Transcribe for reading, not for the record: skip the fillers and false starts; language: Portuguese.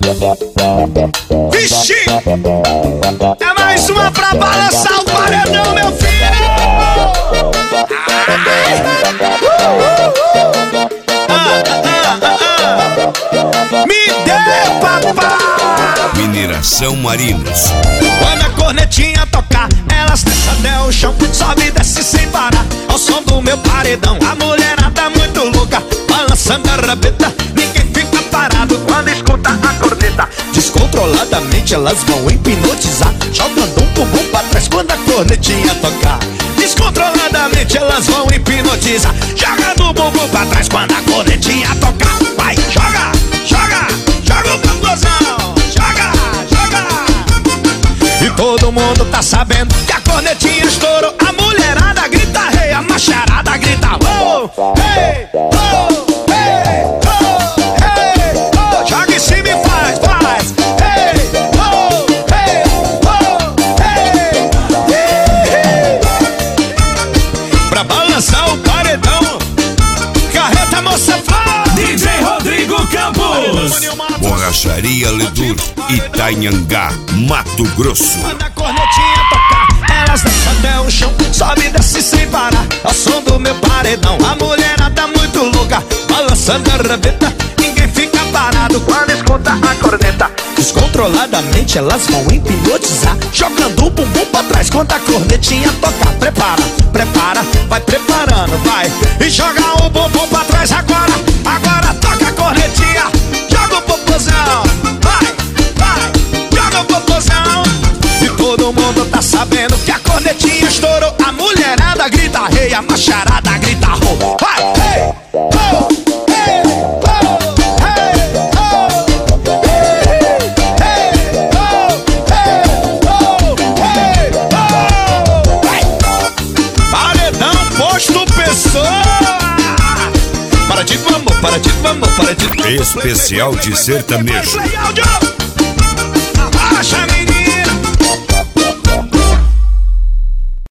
Vixe! É mais uma pra balançar o paredão, meu filho! Me dê, papai! Mineração Marinos. Quando a cornetinha tocar, elas descem até o chão, sobe e desce sem parar, ao som do meu paredão. A mulherada muito louca, balançando a rabeta, ninguém fica parado quando escuta a corneta. Descontroladamente elas vão hipnotizar, jogando um bumbum pra trás quando a cornetinha tocar. Descontroladamente elas vão hipnotizar, jogando o bumbum pra trás quando a cornetinha tocar. Vai, joga, joga, joga o bambuzão, joga, joga. E todo mundo tá sabendo que a cornetinha estourou. A mulherada grita rei, a macharada grita oh, hey, oh, hey, oh, hey, oh. Joga em cima e faz, faz. Hey, oh, hey, oh, hey, hey. Pra balançar o paredão, carreta moça fala DJ Rodrigo Campos. Borracharia Ledur, Itanhangá, Mato Grosso. Quando a cornetinha tocar, elas descem até o chão, sobe e desce sem parar, ao som do meu paredão. A mulherada muito louca, balançando a rabeta, ninguém fica parado quando escuta a corneta. Descontroladamente elas vão hipnotizar, jogando o bumbum pra trás quando a cornetinha tocar. Prepara, prepara, vai preparando, vai. E joga o bumbum pra trás agora, agora toca a cornetinha, joga o popozão, vai, vai, joga o popozão. E todo mundo tá sabendo que a cornetinha estourou. A mulherada grita rei, a macharada grita ho. Vai, hey, ho, hey, ho, hey, ho, hey, ho, hey, ho. Vai. Paredão posto pessoa. Para de vamos, para de vamos, para de vamos. Especial de sertanejo. Play áudio.